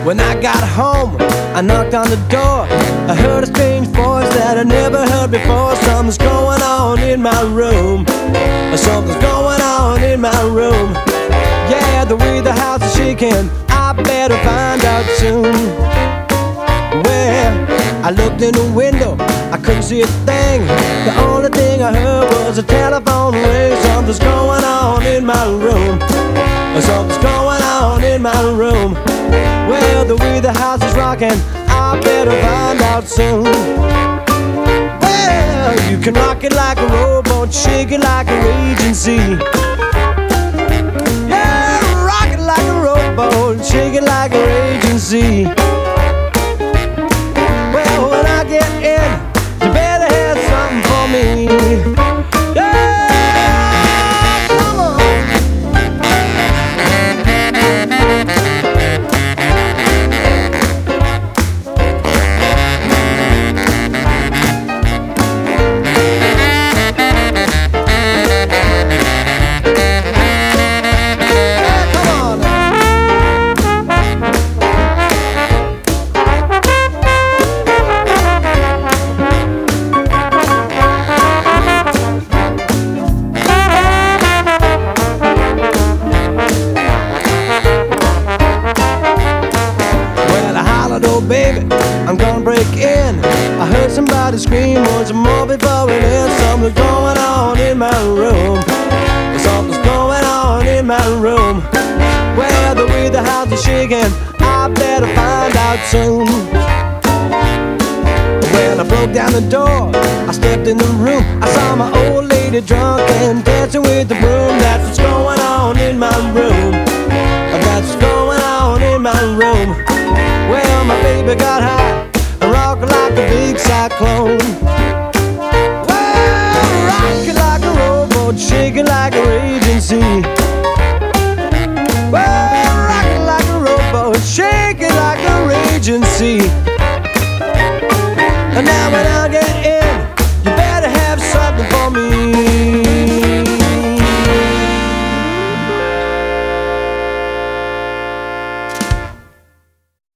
When I got home, I knocked on the door. I heard a strange voice that I never heard before. Something's going on in my room. Something's going on in my room. Yeah, the way the house is shaking, I better find out soon. Well, I looked in the window, I couldn't see a thing. The only thing I heard was a telephone ring. Something's going on in my room. Something's going on in my room. Well, the way the house is rocking, I better find out soon. Well, you can rock it like a rowboat, shake it like a raging sea. Yeah, rock it like a rowboat, shake it like a raging sea. Well, when I get in, you better have something for me. Oh baby, I'm gonna break in. I heard somebody scream once more before it ends. Something's going on in my room. Something's going on in my room. Well, the way the house is shaking, I better find out soon. Well, I broke down the door, I stepped in the room. I saw my old lady drunk and dancing with the broom. That's what's going on in my room. That's what's going on in my room. Well, my baby got high and rocked like a big cyclone. Well, rock it like a rowboat, shake it like a raging sea. Well, rock it like a rowboat, shake it like a raging sea.